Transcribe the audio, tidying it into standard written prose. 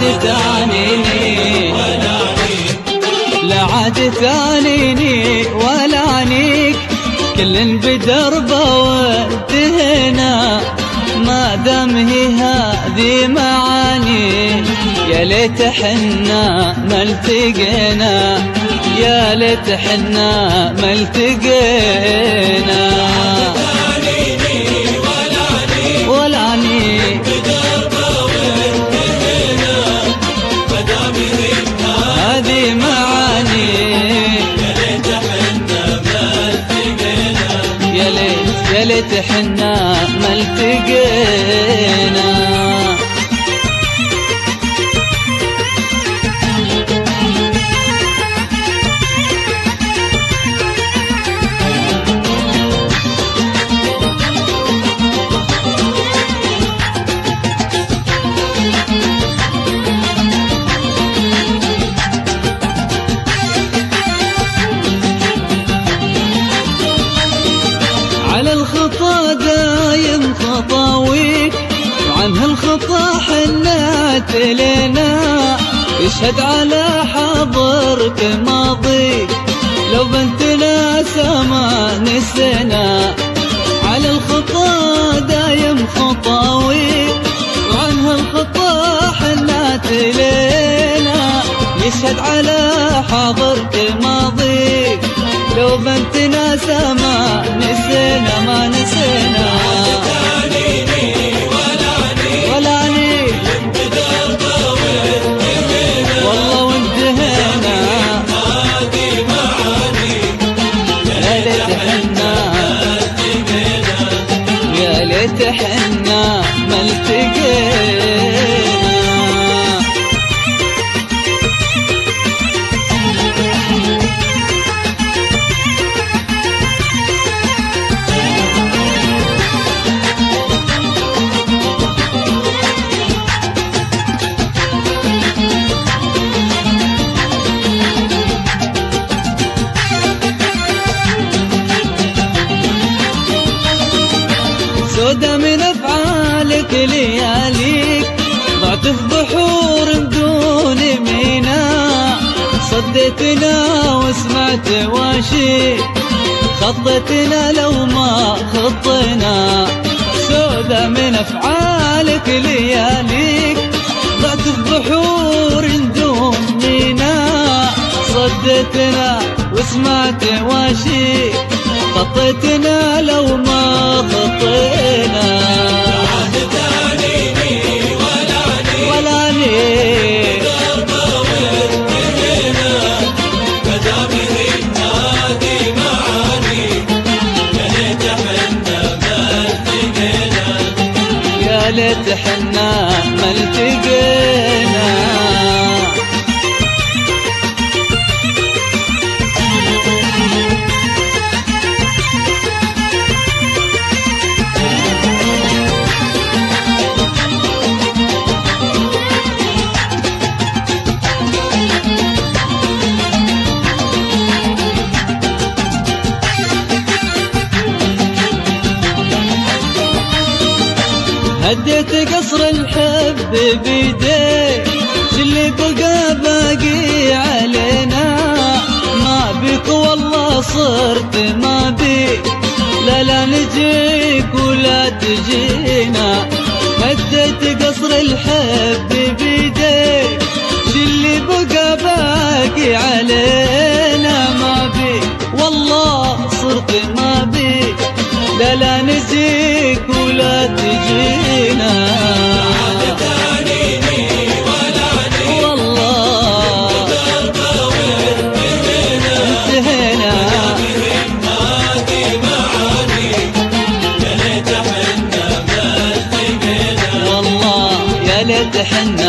ثانيني لا عاد ثانيني ولا عنيك، كل بدربه وانتهينا ما دام هي هذه معاني. يا ليت حنا ما التقينا، يا ليت حنا ما التقينا. ولا عني هذه معاني. يا ليت حنا ما التقينا. على الخطا دايم خطاويك، وعن هالخطا حنا تلينا. يشهد على حضرك ماضيك لو بنتنا سما نسينا. على الخطا دايم خطاويك، وعن هالخطا حنا تلينا. يشهد على حضرك ماضيك لو بنتنا سما نسينا. ما نسينا ولا عني والله وانتهينا. يا ليت حنا يا ليت حنا ما التقينا. سودا من افعالك لياليك، ضعت في بحور بدون ميناء. صديتنا وسمعت واشيك، خطيتنا لو ما خطينا. سودا من افعالك لياليك، ضعت في بحور بدون ميناء. صديتنا وسمعت واشيك، خطيتنا لو ما خطينا. ولا عني يا ليت حنا ما التقينا. هديت قصر الحب بيديك، اللي بقى باقي علينا. ما بك والله صرت ما بيك، لا نجيك ولا تجينا. هديت قصر الحب بيديك، اللي بقى باقي علينا. ما بيك والله صرت ما بيك، لا نجيك ولا تجينا. والله انتهينا. والله يا ليت حنا